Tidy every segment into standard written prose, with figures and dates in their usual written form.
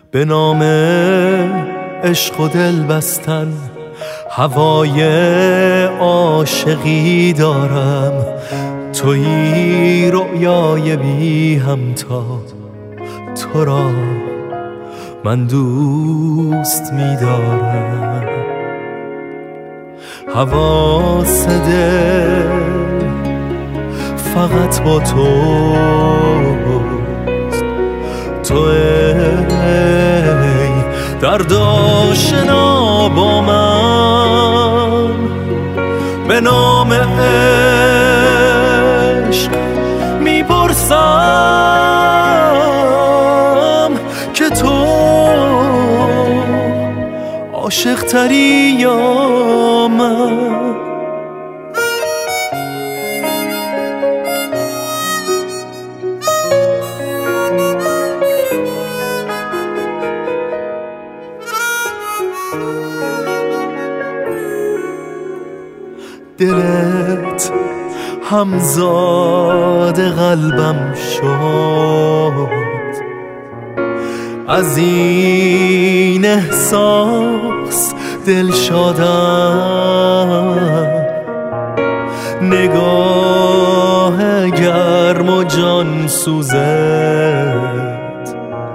به نام عشق و دل بستن هوای عاشقی دارم، تویی رؤیای بی همتا، تو را من دوست می‌دارم. حواس دل فقط با توست، تو ای درد آشنا با من. به نام عشق میپرسم که تو عاشق تری یا من. دلت همزاد قلبم شد، از این احساس دل شدم. نگاه گرم و جان سوزت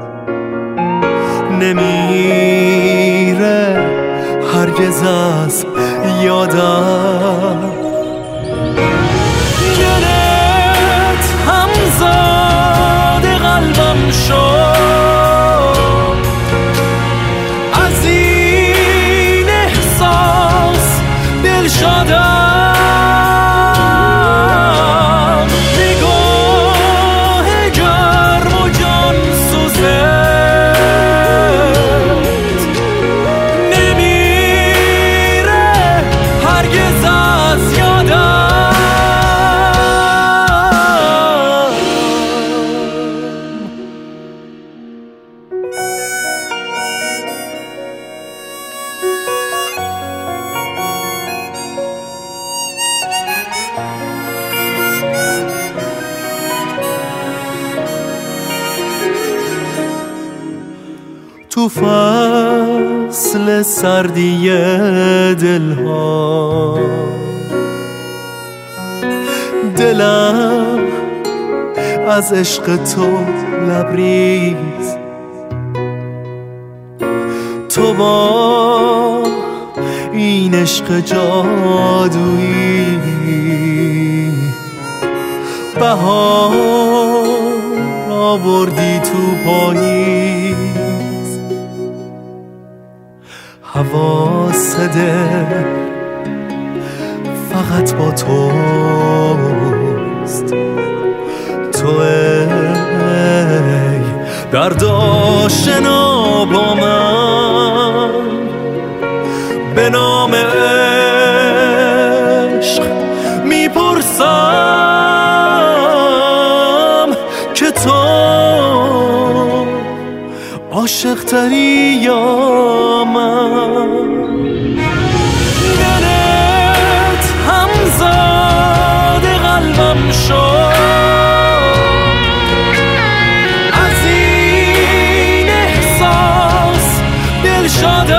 نمیره هرگز از یادم. گلت همزاد قلبم شد، از این احساس دل شدم. نگاه گرم و جان سوزت نمیره هرگز از یادم. تو فصل سردی دلها دلم از عشق تو لبریز، تو با این عشق جادویی بهار آوردی تو پاییز. حواس دل فقط با توست، تو ای درد آشنا با من. به نام عشق میپرسم که تو عاشق تری یا من. دلت همزاد قلبم شد، از این احساس دل شد